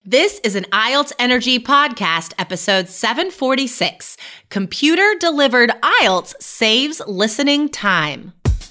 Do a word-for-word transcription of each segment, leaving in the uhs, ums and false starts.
This is an I E L T S Energy Podcast, episode seven forty-six. Computer-delivered I E L T S saves listening time.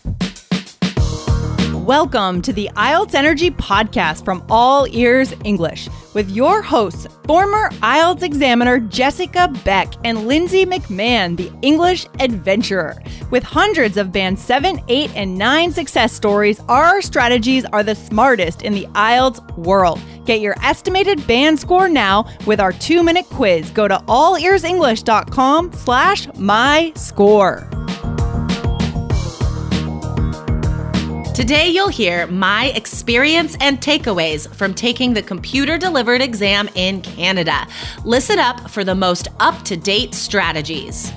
Welcome to the I E L T S Energy Podcast from All Ears English with your hosts, former I E L T S examiner Jessica Beck and Lindsay McMahon, the English adventurer. With hundreds of band seven, eight, and nine success stories, our strategies are the smartest in the I E L T S world. Get your estimated band score now with our two-minute quiz. Go to allearsenglish.com slash my score. Today you'll hear my experience and takeaways from taking the computer-delivered exam in Canada. Listen up for the most up-to-date strategies.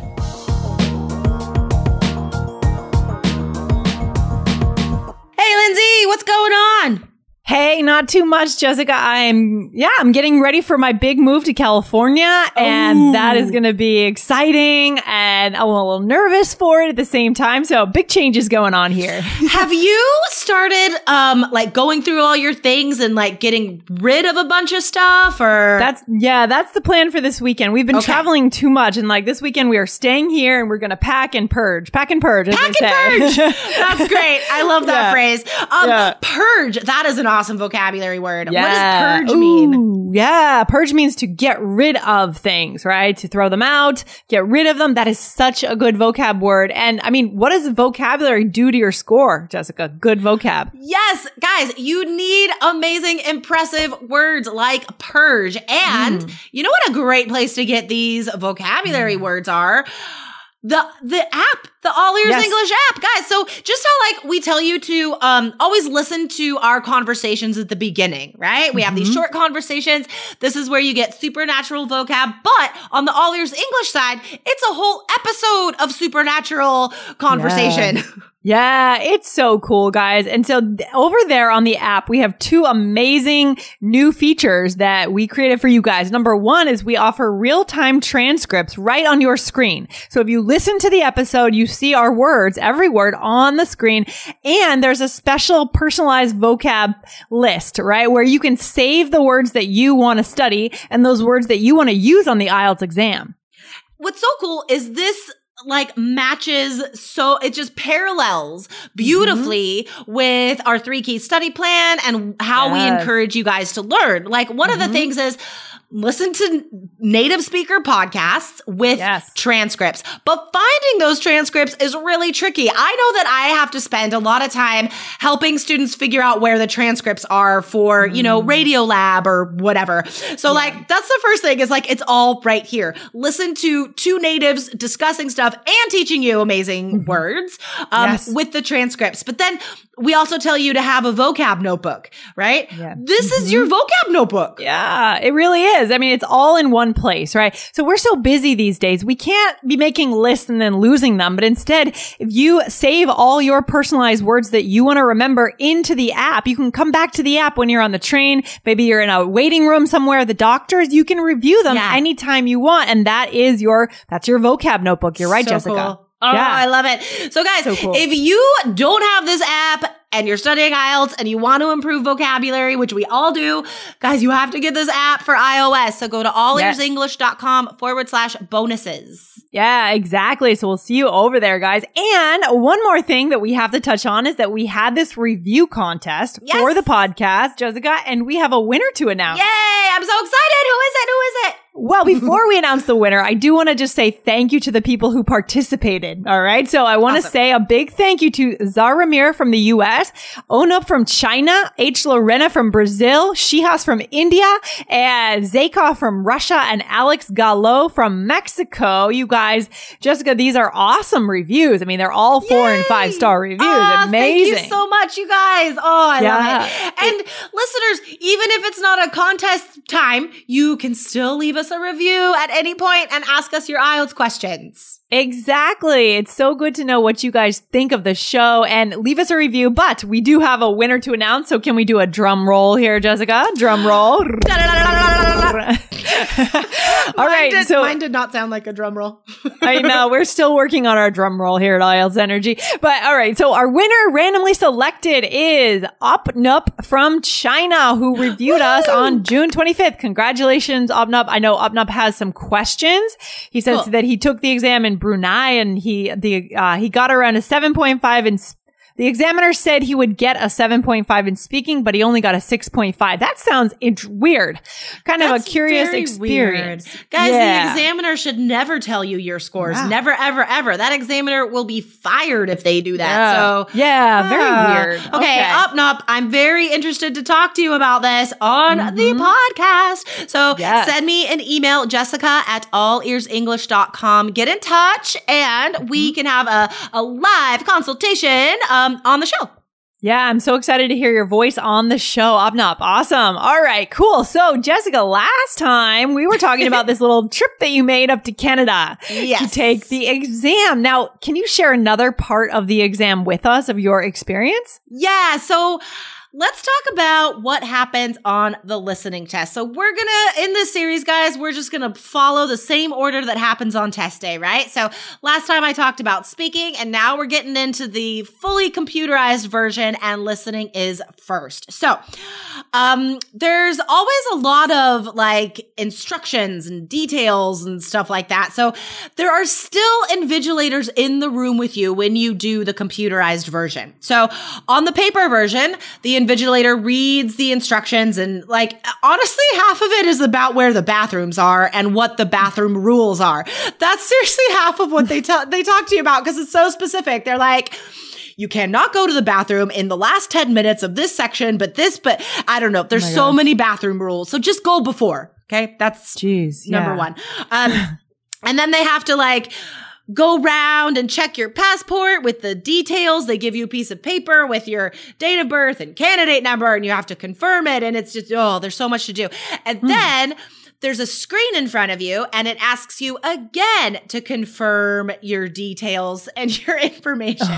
Hey, Lindsay, what's going on? Hey, not too much, Jessica. I'm, yeah, I'm getting ready for my big move to California, and Ooh. that is going to be exciting, and I'm a little nervous for it at the same time, so big changes going on here. Have you started, um, like, going through all your things and, like, getting rid of a bunch of stuff, or? That's, yeah, that's the plan for this weekend. We've been Okay. traveling too much, and, like, this weekend we are staying here, and we're going to pack and purge. Pack and purge, as Pack they and say. purge. That's great. I love that Yeah. phrase. Um, Yeah. Purge. That is an awesome vocabulary word. Yeah. What does purge mean? Ooh, yeah. Purge means to get rid of things, right? To throw them out, get rid of them. That is such a good vocab word. And I mean, what does vocabulary do to your score, Jessica? Good vocab. Yes, guys, you need amazing, impressive words like purge. And Mm. you know what a great place to get these vocabulary Mm. words are? The the app, the All Ears Yes. English app. Guys, so just how like we tell you to um always listen to our conversations at the beginning, right? We have these Mhm. short conversations. This is where you get supernatural vocab, but on the All Ears English side, it's a whole episode of supernatural conversation. Yeah, it's so cool, guys. And so th- over there on the app, we have two amazing new features that we created for you guys. Number one is we offer real-time transcripts right on your screen. So if you listen to the episode, you see our words, every word on the screen. And there's a special personalized vocab list, right? Where you can save the words that you want to study and those words that you want to use on the I E L T S exam. What's so cool is this like matches so it just parallels beautifully mm-hmm. with our three key study plan and how Yes. we encourage you guys to learn. Like one Mm-hmm. of the things is listen to native speaker podcasts with Yes. transcripts. But finding those transcripts is really tricky. I know that I have to spend a lot of time helping students figure out where the transcripts are for, mm. you know, Radiolab or whatever. So yeah. like, that's the first thing is like, it's all right here. Listen to two natives discussing stuff and teaching you amazing mm-hmm. words um, yes. with the transcripts. But then we also tell you to have a vocab notebook, right? Yeah. This mm-hmm. is your vocab notebook. Yeah, it really is. I mean, it's all in one place, right? So we're so busy these days. We can't be making lists and then losing them. But instead, if you save all your personalized words that you want to remember into the app, you can come back to the app when you're on the train. Maybe you're in a waiting room somewhere, the doctors, you can review them yeah. anytime you want. And that is your, that's your vocab notebook. You're right, so Jessica. Cool. Oh, yeah. I love it. So guys, so cool. if you don't have this app and you're studying I E L T S and you want to improve vocabulary, which we all do, guys, you have to get this app for iOS. So go to allearsenglish.com forward slash bonuses. Yeah, exactly. So we'll see you over there, guys. And one more thing that we have to touch on is that we had this review contest yes. for the podcast, Jessica, and we have a winner to announce. Yay! I'm so excited. Who is it? Who is it? Well, before we announce the winner, I do want to just say thank you to the people who participated. All right. So I want to awesome. say a big thank you to Zaramir from the U S, Onup from China, H. Lorena from Brazil, Shihas from India, and Zakov from Russia, and Alex Gallo from Mexico. You guys, Jessica, these are awesome reviews. I mean, they're all four Yay! and five star reviews. Uh, Amazing. Thank you so much, you guys. Oh, I yeah. love it. And it, listeners, even if it's not a contest time, you can still leave us a review at any point and ask us your I E L T S questions. Exactly. It's so good to know what you guys think of the show and leave us a review. But we do have a winner to announce. So can we do a drum roll here, Jessica? Drum roll. All right. Mine did, so mine did not sound like a drum roll. I know. We're still working on our drum roll here at I E L T S Energy. But all right. So our winner randomly selected is Opnup from China, who reviewed us on June twenty-fifth. Congratulations, Opnup. I know Opnup has some questions. He says Cool. that he took the exam in Brunei and he, the, uh, he got around a seven point five in sp- The examiner said he would get a seven point five in speaking, but he only got a six point five. That sounds int- weird. Kind That's of a curious very experience. weird. Guys, Yeah. the examiner should never tell you your scores. Wow. Never, ever, ever. That examiner will be fired if they do that. Yeah. So Yeah, very Ah. weird. Okay, Okay. up and up. I'm very interested to talk to you about this on Mhm. the podcast. So Yes. send me an email, Jessica at all ears english dot com. Get in touch and we can have a, a live consultation um, on the show. Yeah, I'm so excited to hear your voice on the show. Opnup. Awesome. All right, cool. So, Jessica, last time we were talking about this little trip that you made up to Canada Yes. to take the exam. Now, can you share another part of the exam with us of your experience? Yeah, so let's talk about what happens on the listening test. So we're gonna, in this series, guys, we're just gonna follow the same order that happens on test day, right? So last time I talked about speaking, and now we're getting into the fully computerized version, and listening is first. So um, there's always a lot of like instructions and details and stuff like that. So there are still invigilators in the room with you when you do the computerized version. So on the paper version, the invigilator reads the instructions, and like, honestly, half of it is about where the bathrooms are and what the bathroom rules are. That's seriously half of what they tell, they talk to you about, because it's so specific. They're like, you cannot go to the bathroom in the last ten minutes of this section, but this, but I don't know. There's Oh my so gosh. many bathroom rules. So just go before. Okay. That's Jeez. number yeah. one. Um, and then they have to like go round and check your passport with the details. They give you a piece of paper with your date of birth and candidate number, and you have to confirm it. And it's just, oh, there's so much to do. And Hmm. then there's a screen in front of you, and it asks you again to confirm your details and your information.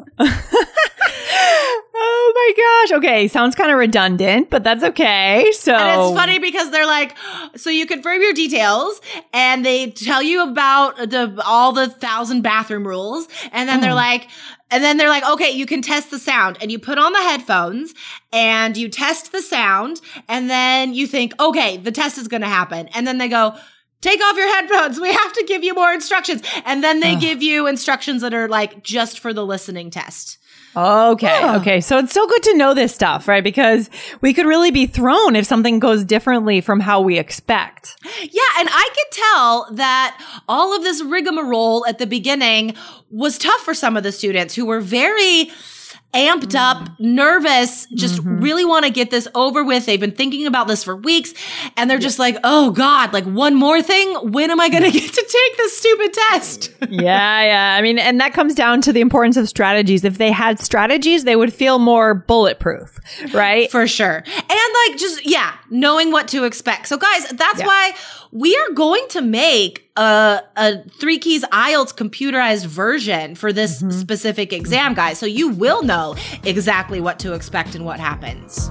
Oh my gosh. Okay. Sounds kind of redundant, but that's okay. So And it's funny because they're like, so you confirm your details, and they tell you about the all the thousand bathroom rules, and then they're Oh. like, and then they're like, okay, you can test the sound, and you put on the headphones and you test the sound, and then you think, okay, the test is going to happen, and then they go, take off your headphones. We have to give you more instructions, and then they Ugh. give you instructions that are like just for the listening test. Okay. Yeah. Okay. So it's so good to know this stuff, right? Because we could really be thrown if something goes differently from how we expect. Yeah, and I could tell that all of this rigmarole at the beginning was tough for some of the students who were very amped up, nervous, just Mhm. really want to get this over with. They've been thinking about this for weeks, and they're just like, oh God, like one more thing? When am I going to get to take this stupid test? Yeah. Yeah. I mean, and that comes down to the importance of strategies. If they had strategies, they would feel more bulletproof, right? For sure. And like, just, yeah, knowing what to expect. So guys, that's Yeah. why we are going to make a, a Three Keys I E L T S computerized version for this Mhm. specific exam, guys. So you will know exactly what to expect and what happens.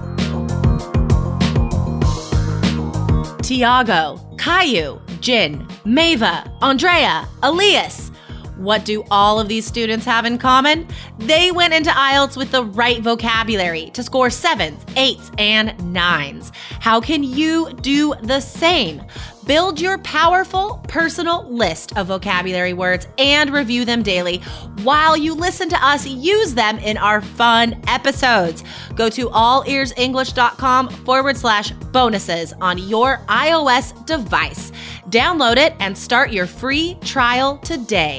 Tiago, Caillou, Jin, Mava, Andrea, Elias. What do all of these students have in common? They went into I E L T S with the right vocabulary to score sevens, eights, and nines. How can you do the same? Build your powerful personal list of vocabulary words and review them daily while you listen to us use them in our fun episodes. Go to allearsenglish.com forward slash bonuses on your iOS device. Download it and start your free trial today.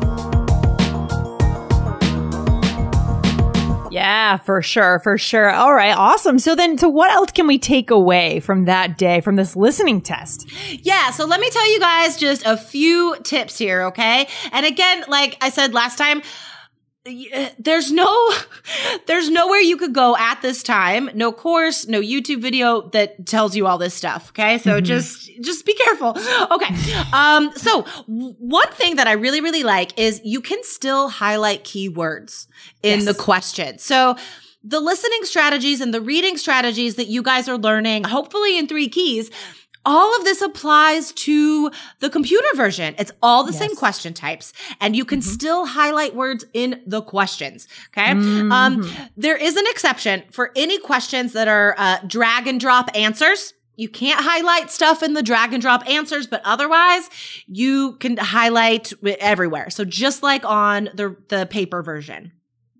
Yeah, for sure. For sure. All right. Awesome. So then, so what else can we take away from that day, from this listening test? Yeah, so let me tell you guys just a few tips here, okay? And again, like I said last time, there's no, there's nowhere you could go at this time. No course, no YouTube video that tells you all this stuff. Okay. So mm-hmm. just, just be careful. Okay. Um, so one thing that I really, really like is you can still highlight keywords in yes. the question. So the listening strategies and the reading strategies that you guys are learning, hopefully in three keys, all of this applies to the computer version. It's all the yes. same question types, and you can mm-hmm. still highlight words in the questions. Okay. Mm-hmm. Um, there is an exception for any questions that are uh, drag and drop answers. You can't highlight stuff in the drag and drop answers, but otherwise you can highlight everywhere. So just like on the, the paper version.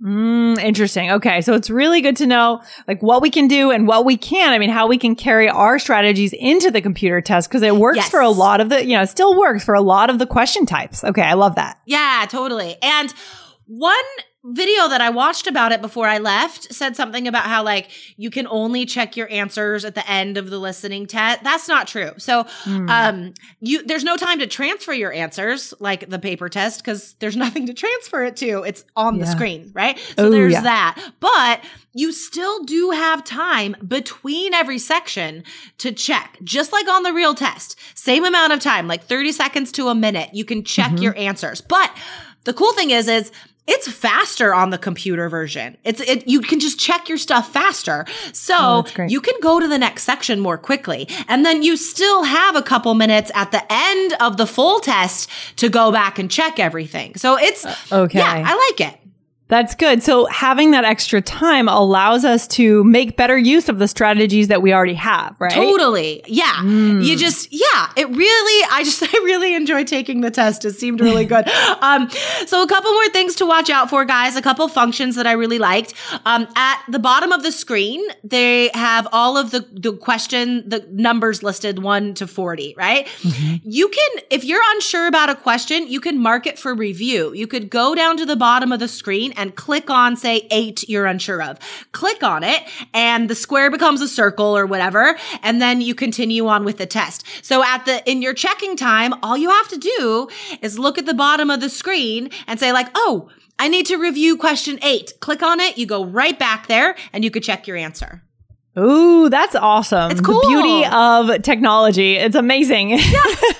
Mm, interesting. Okay. So it's really good to know like what we can do and what we can. I mean, how we can carry our strategies into the computer test because it works yes. for a lot of the, you know, it still works for a lot of the question types. Okay. I love that. Yeah, totally. And one video that I watched about it before I left said something about how like you can only check your answers at the end of the listening test. That's not true. So mm. um you there's no time to transfer your answers like the paper test because there's nothing to transfer it to. It's on yeah. the screen, right? So Ooh, there's yeah. that. But you still do have time between every section to check, just like on the real test. Same amount of time, like thirty seconds to a minute. You can check mm-hmm. your answers. But the cool thing is, is it's faster on the computer version. It's it you can just check your stuff faster. So oh, you can go to the next section more quickly. And then you still have a couple minutes at the end of the full test to go back and check everything. So it's uh, okay. Yeah, I like it. That's good. So having that extra time allows us to make better use of the strategies that we already have, right? Totally. Yeah. Mm. You just, yeah, it really, I just, I really enjoyed taking the test. It seemed really good. um, so a couple more things to watch out for, guys. A couple functions that I really liked. Um, at the bottom of the screen, they have all of the, the question, the numbers listed one to forty, right? Mm-hmm. You can, if you're unsure about a question, you can mark it for review. You could go down to the bottom of the screen and click on, say, eight you're unsure of. Click on it, and the square becomes a circle or whatever, and then you continue on with the test. So at the in your checking time, all you have to do is look at the bottom of the screen and say like, oh, I need to review question eight. Click on it, you go right back there, and you could check your answer. Ooh, that's awesome. It's cool. The beauty of technology. It's amazing. Yeah.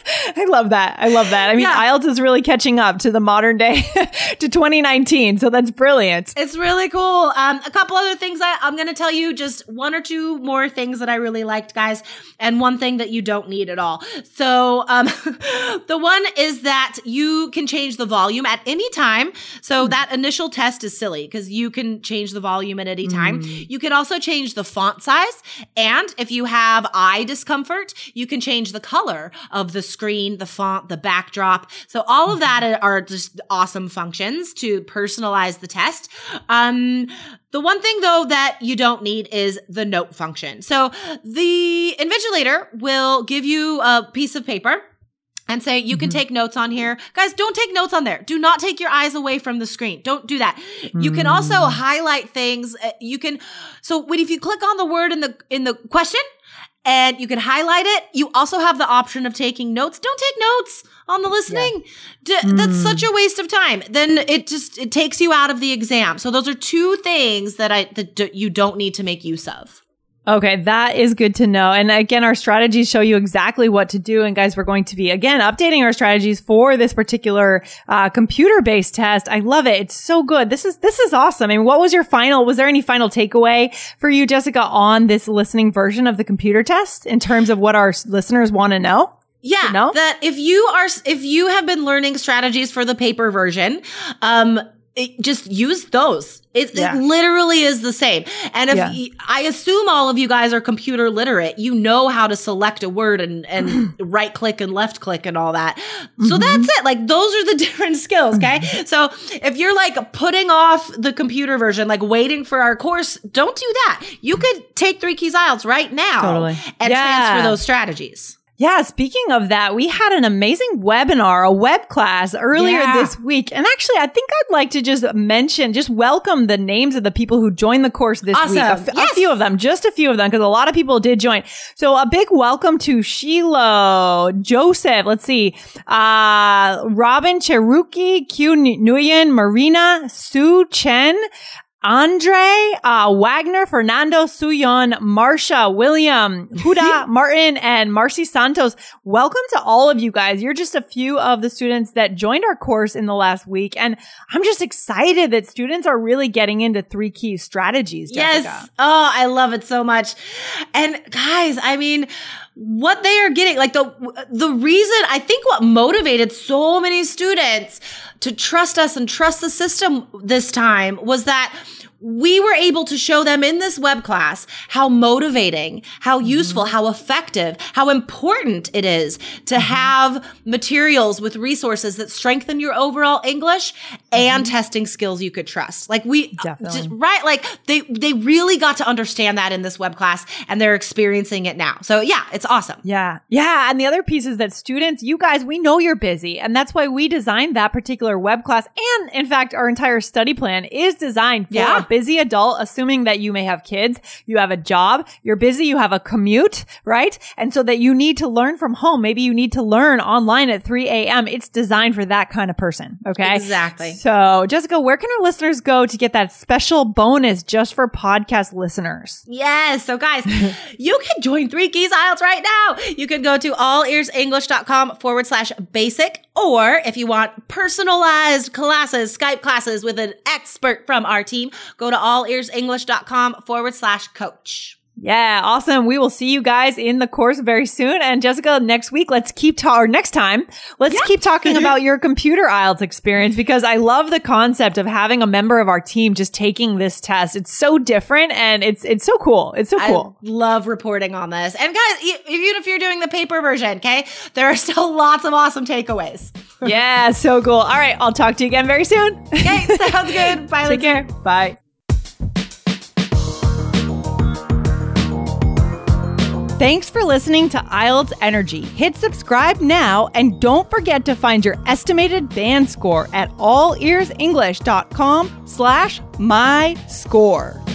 I love that. I love that. I mean, yeah. I E L T S is really catching up to the modern day, to twenty nineteen. So that's brilliant. It's really cool. Um, a couple other things I, I'm going to tell you, just one or two more things that I really liked, guys, and one thing that you don't need at all. So um, the one is that you can change the volume at any time. So mm. that initial test is silly because you can change the volume at any time. Mm. You can also change the font size. And if you have eye discomfort, you can change the color of the screen, the font, the backdrop. So all of that are just awesome functions to personalize the test. Um, the one thing though that you don't need is the note function. So the Invigilator will give you a piece of paper and say, you can mm-hmm. take notes on here. Guys, don't take notes on there. Do not take your eyes away from the screen. Don't do that. Mm. You can also highlight things. You can, so when, if you click on the word in the, in the question and you can highlight it, you also have the option of taking notes. Don't take notes on the listening. Yeah. D- mm. That's such a waste of time. Then it just, it takes you out of the exam. So those are two things that I, that d- you don't need to make use of. Okay, that is good to know. And again, our strategies show you exactly what to do. And guys, we're going to be, again, updating our strategies for this particular uh, computer-based test. I love it. It's so good. This is, this is awesome. I mean, what was your final, was there any final takeaway for you, Jessica, on this listening version of the computer test in terms of what our listeners want to know? Yeah, know? that if you are, if you have been learning strategies for the paper version, um, It, just use those. It, yeah. it literally is the same. And if yeah. y- I assume all of you guys are computer literate, you know how to select a word and, and right click and left click and all that. So mm-hmm. that's it. Like those are the different skills. Okay. So if you're like putting off the computer version, like waiting for our course, don't do that. You could take Three Keys I E L T S right now totally. and yeah. transfer those strategies. Yeah, speaking of that, we had an amazing webinar, a web class earlier Yeah. this week. And actually, I think I'd like to just mention, just welcome the names of the people who joined the course this Awesome. week. A, f- Yes. a few of them, just a few of them, because a lot of people did join. So a big welcome to Shiloh, Joseph, let's see, uh, Robin Cherokee, Q Nguyen, Marina, Sue Chen, Andre, uh, Wagner, Fernando, Suyon, Marsha, William, Huda, Martin, and Marcy Santos. Welcome to all of you guys. You're just a few of the students that joined our course in the last week. And I'm just excited that students are really getting into three key strategies, Jessica. Yes. Oh, I love it so much. And guys, I mean, what they are getting, like the, the reason, I think what motivated so many students to trust us and trust the system this time was that we were able to show them in this web class how motivating, how useful, mm-hmm. how effective, how important it is to mm-hmm. have materials with resources that strengthen your overall English and mm-hmm. testing skills you could trust. Like we, Definitely. just, right? Like they, they really got to understand that in this web class and they're experiencing it now. So yeah, it's awesome. Yeah. Yeah. And the other piece is that students, you guys, we know you're busy. And that's why we designed that particular web class. And in fact, our entire study plan is designed for Yeah. a busy adult, assuming that you may have kids, you have a job, you're busy, you have a commute, right? And so that you need to learn from home. Maybe you need to learn online at three a.m. It's designed for that kind of person. Okay. Exactly. So Jessica, where can our listeners go to get that special bonus just for podcast listeners? Yes. So guys, you can join Three Keys I E L T S right now. You can go to allearsenglish.com forward slash basic. Or if you want personalized classes, Skype classes with an expert from our team, go to allearsenglish.com forward slash coach. Yeah, awesome. We will see you guys in the course very soon. And Jessica, next week, let's keep ta- or next time, let's yeah. keep talking about your computer I E L T S experience, because I love the concept of having a member of our team just taking this test. It's so different and it's it's so cool. It's so cool. I love reporting on this. And guys, e- even if you're doing the paper version, okay, there are still lots of awesome takeaways. Yeah, so cool. All right, I'll talk to you again very soon. Okay, sounds good. Bye. Take care. Bye. Thanks for listening to I E L T S Energy. Hit subscribe now and don't forget to find your estimated band score at allearsenglish.com slash my score.